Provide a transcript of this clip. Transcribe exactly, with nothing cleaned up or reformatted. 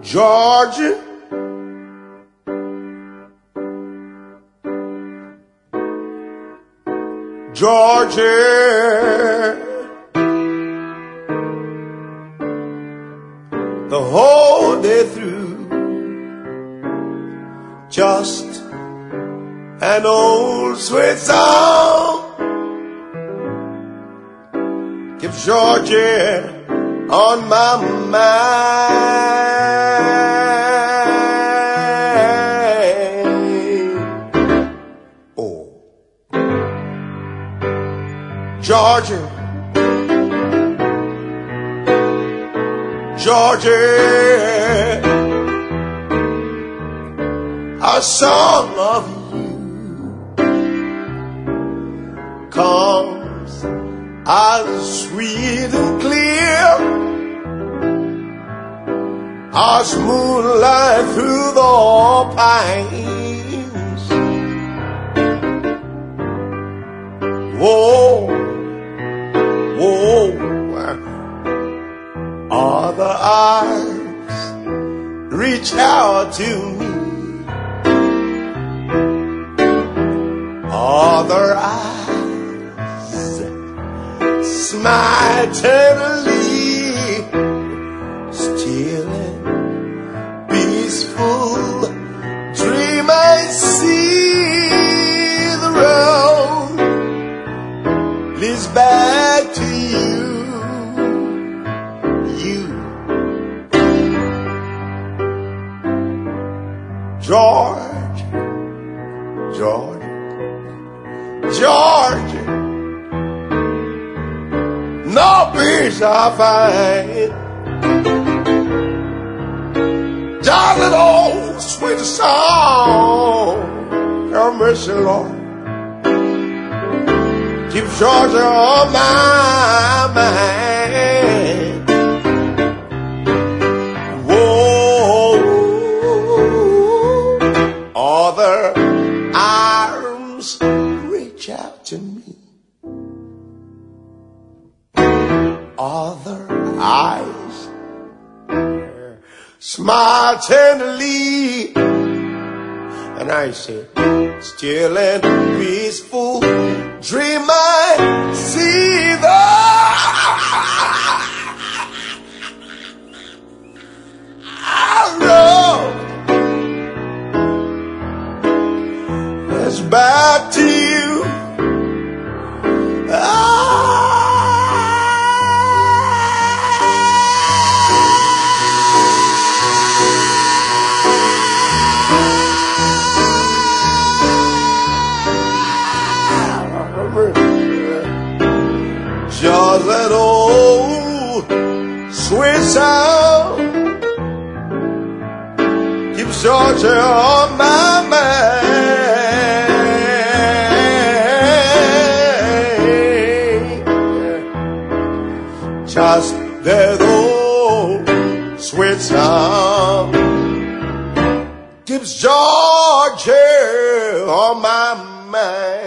Georgia, Georgia, the whole day through, just an old sweet song keeps Georgia on my mind. Oh, Georgia, Georgia, a song of you comes as sweet and clear as moonlight through the pines. Whoa, whoa, other eyes reach out to me. Other eyes smile tenderly, stealing peaceful dream. I see the road leads back to you, you, George, George, Georgia. No peace I find. Darling, old sweet song, have mercy, Lord. Keep Georgia on my mind. Whoa, other arms reach out to me. Other eyes smile tenderly, and I say, still and peaceful dream I see the road that's back to you. Ah, just that old sweet sound keeps Georgia on my mind. Just that old sweet sound keeps Georgia on my mind.